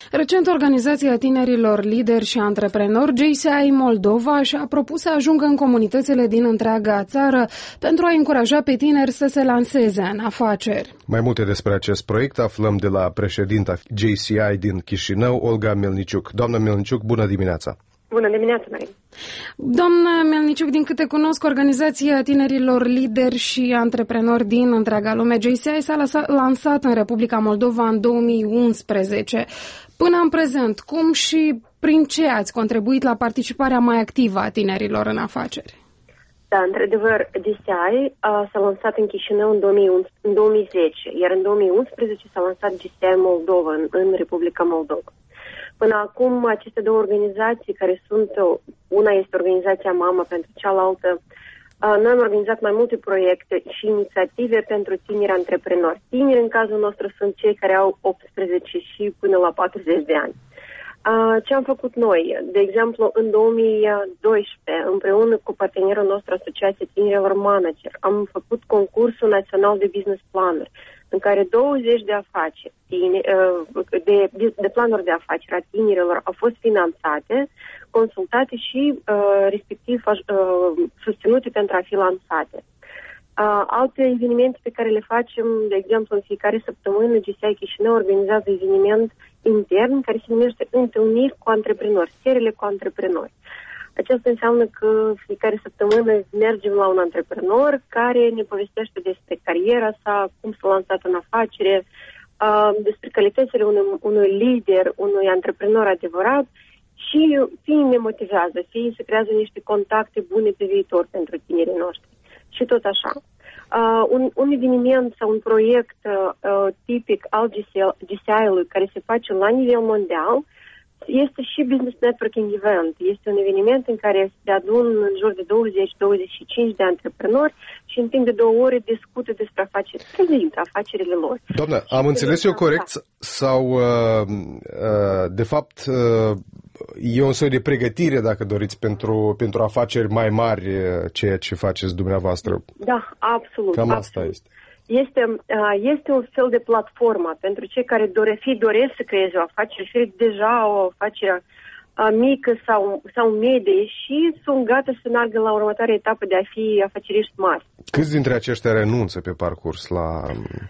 Recent, Organizația Tinerilor Lideri și Antreprenori, JCI Moldova, și-a propus să ajungă în comunitățile din întreaga țară pentru a încuraja pe tineri să se lanseze în afaceri. Mai multe despre acest proiect aflăm de la președinta JCI din Chișinău, Olga Melniciuc. Doamna Melniciuc, bună dimineața! Bună dimineața, Marin! Doamna Melniciuc, din câte cunosc, Organizația Tinerilor Lideri și Antreprenori din întreaga lume, JCI, s-a lansat în Republica Moldova în 2011. Până în prezent, cum și prin ce ați contribuit la participarea mai activă a tinerilor în afaceri? Da, într-adevăr, JCI s-a lansat în Chișinău în 2010, iar în 2011 s-a lansat JCI Moldova în Republica Moldova. Până acum, aceste două organizații, care sunt, una este organizația mamă, pentru cealaltă, noi am organizat mai multe proiecte și inițiative pentru tineri antreprenori. Tineri, în cazul nostru, sunt cei care au 18 și până la 40 de ani. Ce am făcut noi? De exemplu, în 2012, împreună cu partenerul nostru, Asociația Tinerilor Manager, am făcut concursul național de business planner, în care 20 de afaceri, de planuri de afaceri a tinerilor au fost finanțate, consultate și respectiv susținute pentru a fi lansate. Alte evenimente pe care le facem, de exemplu, în fiecare săptămână, JCI Chișinău organizează eveniment intern care se numește Întâlniri cu antreprenori, seriile cu antreprenori. Aceasta înseamnă că fiecare săptămână mergem la un antreprenor care ne povestește despre cariera sa, cum s-a lansat în afacere, despre calitățile unui lider, unui antreprenor adevărat și fie ne motivează, fie se creează niște contacte bune pe viitor pentru tinerii noștri. Și tot așa. Un eveniment sau un proiect tipic al JCI-ului care se face la nivel mondial este și Business Networking Event. Este un eveniment în care se adun în jur de 20-25 de antreprenori și în timp de 2 ore discută despre afaceri, prezintă afacerile lor. Doamnă, am înțeles eu corect sau de fapt e un soi de pregătire, dacă doriți, pentru afaceri mai mari, ceea ce faceți dumneavoastră? Da, absolut. Cam absolut. asta este. Este un fel de platformă pentru cei care doresc să creeze o afacere, fie deja o afacere mică sau medie și sunt gata să meargă la următoarea etapă de a fi afaceriști mari. Câți dintre aceștia renunță pe parcurs la...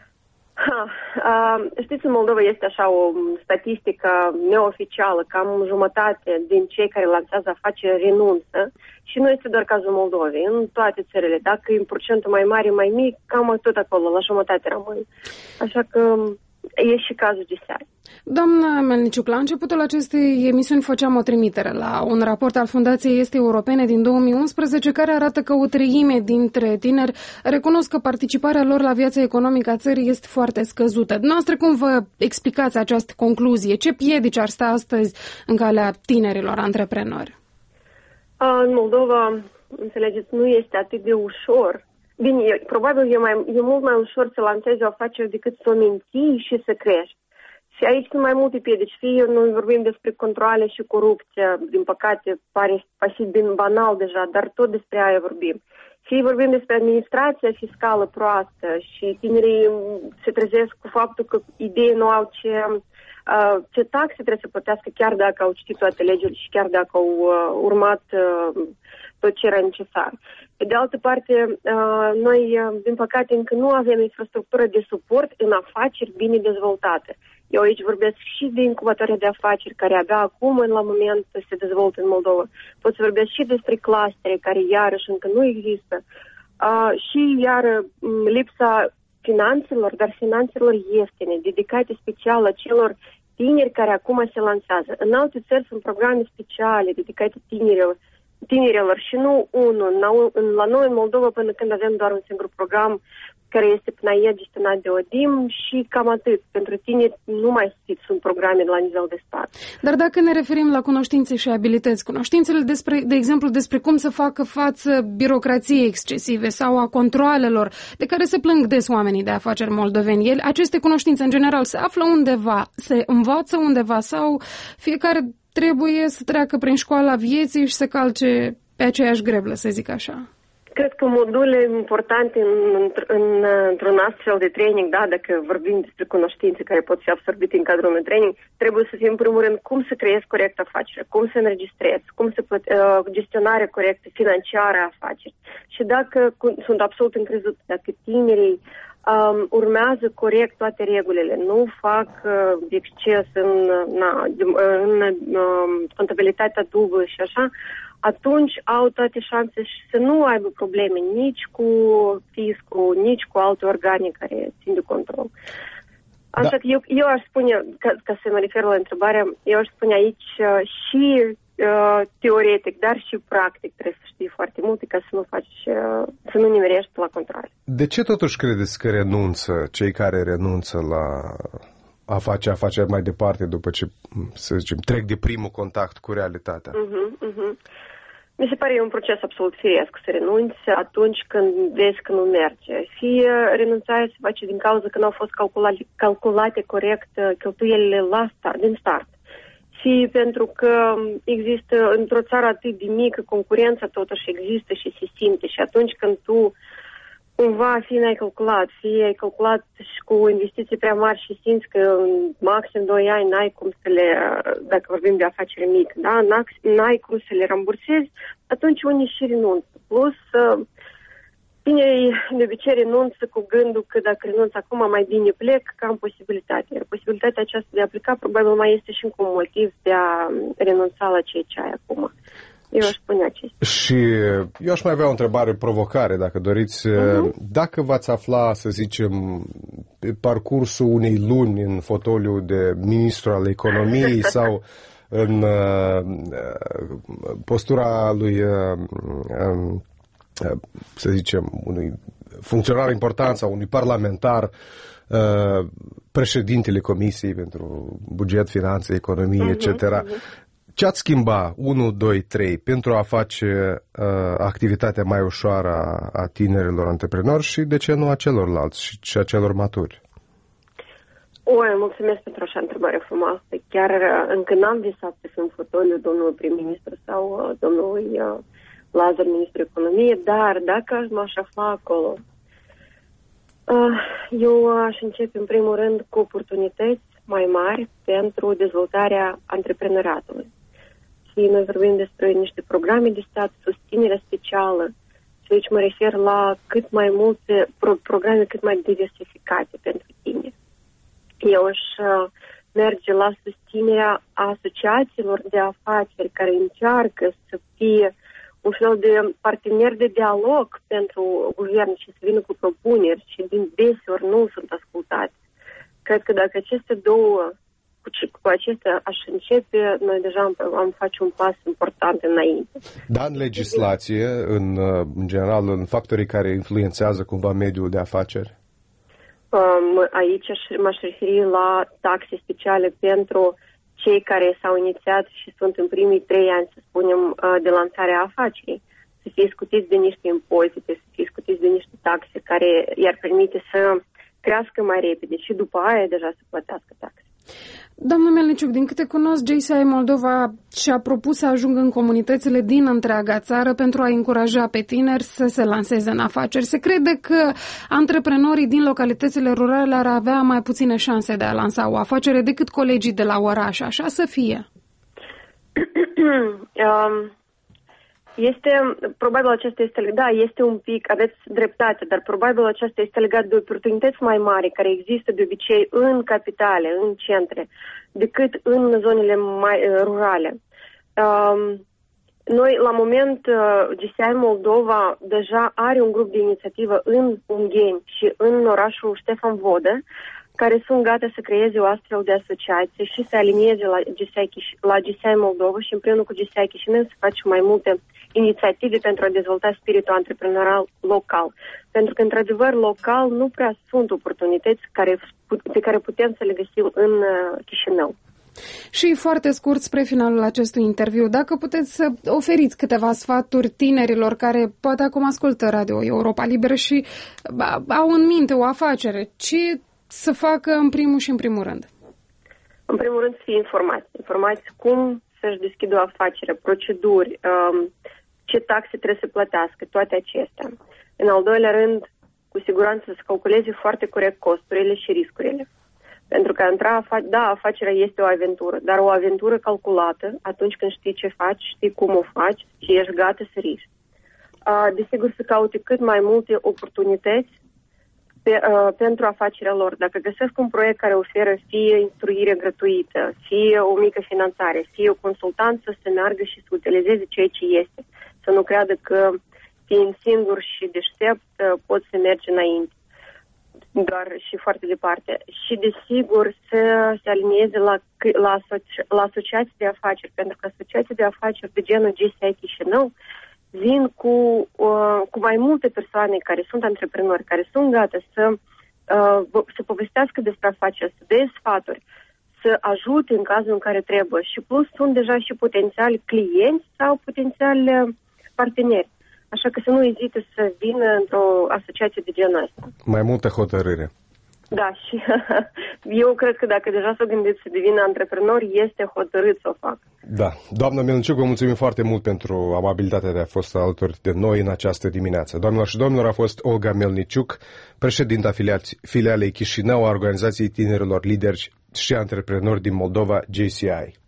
Știți, în Moldova este așa o statistică neoficială, cam jumătate din cei care lansează afaceri renunță și nu este doar cazul Moldovei, în toate țările. Dacă e un procentul mai mare, mai mic, cam tot acolo, la jumătate rămân. Așa că e și cazul JCI. Doamna Melniciuc, la începutul acestei emisiuni făceam o trimitere la un raport al Fundației Este Europene din 2011 care arată că 1/3 dintre tineri recunosc că participarea lor la viața economică a țării este foarte scăzută. Dumneavoastră, cum vă explicați această concluzie? Ce piedici ar sta astăzi în calea tinerilor antreprenori? În Moldova, înțelegeți, nu este atât de ușor. Bine, probabil e mult mai ușor să lansezi o afacere decât să o menții și să crești. Și aici sunt mai multe piedici. Fie noi vorbim despre controale și corupție, din păcate pare pasibil banal deja, dar tot despre aia vorbim. Fie vorbim despre administrația fiscală proastă și tinerii se trezesc cu faptul că idei nu au ce taxe trebuie să plătească chiar dacă au citit toate legile și chiar dacă au urmat tot ce era necesar. Pe de altă parte, noi, din păcate, încă nu avem infrastructură de suport în afaceri bine dezvoltate. Eu aici vorbesc și de incubatoare de afaceri care abia acum, la moment, se dezvoltă în Moldova. Pot să vorbesc și despre clustere care iarăși încă nu există. Și iar lipsa finanțelor, dar finanțelor ieftine, dedicate special acelor tineri care acum se lansează. În alte țări sunt programe speciale dedicate tinerilor și nu unul. La noi în Moldova până când avem doar un singur program care este PNAE gestionat de ODIM și cam atât. Pentru tineri nu mai sunt programe la nivel de stat. Dar dacă ne referim la cunoștințe și abilități, cunoștințele de exemplu despre cum să facă față birocrației excesive sau a controalelor de care se plâng des oamenii de afaceri moldoveni, aceste cunoștințe în general se află undeva, se învață undeva sau fiecare trebuie să treacă prin școala vieții și să calce pe aceeași greblă, să zic așa? Cred că module importante într-un astfel de training, da, dacă vorbim despre cunoștințe care pot fi absorbite în cadrul unui training, trebuie să fie în primul rând cum să creezi corect afacere, cum să înregistrezi, cum să gestionare corectă financiară a afacerii. Și dacă sunt absolut încrezut, dacă tinerii urmează corect toate regulile, nu fac exces în contabilitatea dublă și așa, atunci au toate șanse să nu aibă probleme nici cu fiscul, nici cu alte organe care țin de control. Așa că eu aș spune, ca să mă refer la întrebare, eu aș spune aici și teoretic, dar și practic trebuie să știi foarte multe ca să nu nimerești la controle. De ce totuși credeți că renunță cei care renunță la a face afaceri mai departe după ce, să zicem, trec de primul contact cu realitatea? Mi se pare un proces absolut firesc să renunți atunci când vezi că nu merge. Fie renunțarea se face din cauza că nu au fost calculate corect cheltuielile din start. Și pentru că există într-o țară atât de mică, concurența totuși există și se simte. Și atunci când tu cumva fie n-ai calculat, fie ai calculat și cu investiții prea mari și simți că în maxim 2 ani n-ai cum să le, dacă vorbim de afacere mică, da? N-ai cum să le rambursezi, atunci unii și renunță. Plus, tinerii de obicei renunță cu gândul că dacă renunț acum mai bine plec, că am posibilitate. Iar posibilitatea aceasta de a pleca probabil mai este și încă un motiv de a renunța la ceea ce ai acum. Eu aș spune acestea. Și eu aș mai avea o întrebare provocare, dacă doriți. Dacă v-ați afla, să zicem, pe parcursul unei luni în fotoliu de ministru al economiei sau în postura lui, să zicem, unui funcționar important sau unui parlamentar, președintele Comisiei pentru Buget, Finanțe, Economie, etc., ce ați schimba 1, 2, 3 pentru a face activitatea mai ușoară a tinerilor antreprenori și de ce nu a celorlalți și a celor maturi? Mulțumesc pentru așa întrebare frumoasă. Chiar încă n-am visat să fiu în fotoliu domnul prim-ministru sau domnului Lazar, ministrul economiei, dar dacă m-aș afla acolo, eu aș începe în primul rând cu oportunități mai mari pentru dezvoltarea antreprenoriatului. Și noi vorbim despre niște programe de stat, susținere specială. Și aici mă refer la cât mai multe programe cât mai diversificate pentru tine. Eu aș merge la susținerea asociațiilor de afaceri care încearcă să fie un fel de partener de dialog pentru guvern și să vină cu propuneri și din deseori nu sunt ascultați. Cred că dacă aceste două, cu acestea aș începe, noi deja am face un pas important înainte. Da, în legislație, în general, în factorii care influențează cumva mediul de afaceri? Aici m-aș referi la taxe speciale pentru cei care s-au inițiat și sunt în primii 3 ani, să spunem, de lansarea afacerii. Să fie scutiți de niște impozite, să fie scutiți de niște taxe care i-ar permite să crească mai repede și după aia deja să plătească taxe. Doamnă Melniciuc, din câte cunosc, JCI Moldova și-a propus să ajungă în comunitățile din întreaga țară pentru a încuraja pe tineri să se lanseze în afaceri. Se crede că antreprenorii din localitățile rurale ar avea mai puține șanse de a lansa o afacere decât colegii de la oraș, așa să fie? Probabil acesta este, da, este un pic, aveți dreptate, dar probabil acesta este legat de oportunități mai mari care există de obicei în capitale, în centre, decât în zonele mai rurale. Noi, la moment, JCI Moldova deja are un grup de inițiativă în Ungheni și în orașul Ștefan Vodă, care sunt gata să creeze o astfel de asociație și să alinieze la JCI Moldova și împreună cu JCI Chișinău să facem mai multe inițiative pentru a dezvolta spiritul antreprenorial local. Pentru că, într-adevăr, local nu prea sunt oportunități pe care putem să le găsim în Chișinău. Și foarte scurt, spre finalul acestui interviu, dacă puteți să oferiți câteva sfaturi tinerilor care poate acum ascultă Radio Europa Liberă și au în minte o afacere, ce să facă în primul și în primul rând? În primul rând să fie informați cum să-și deschidă o afacere, proceduri, ce taxe trebuie să plătească, toate acestea. În al doilea rând, cu siguranță să calculeze foarte corect costurile și riscurile. Pentru că afacerea este o aventură, dar o aventură calculată atunci când știi ce faci, știi cum o faci și ești gata să riști. Desigur, să caute cât mai multe oportunități pentru afacerea lor. Dacă găsesc un proiect care oferă fie instruire gratuită, fie o mică finanțare, fie o consultanță, să meargă și să utilizeze ceea ce este. Să nu creadă că fiind singur și deștept poți să mergi înainte. Doar și foarte departe. Și desigur să se alinieze la asociații de afaceri, pentru că asociații de afaceri de genul GCI Chișinău vin cu mai multe persoane care sunt antreprenori, care sunt gata să povestească despre afaceri, să dea sfaturi, să ajute în cazul în care trebuie. Și plus sunt deja și potențiali clienți sau potențiali parteneri. Așa că să nu ezite să vină într-o asociație de genul ăsta. Mai multă hotărâre. Da, și eu cred că dacă deja s-o gândit să devină antreprenor, este hotărât să o facă. Da. Doamna Melniciuc, vă mulțumim foarte mult pentru amabilitatea de a fost alături de noi în această dimineață. Doamnelor și domnilor, a fost Olga Melniciuc, președinta filialei Chișinău a Organizației Tinerilor Lideri și Antreprenori din Moldova, JCI.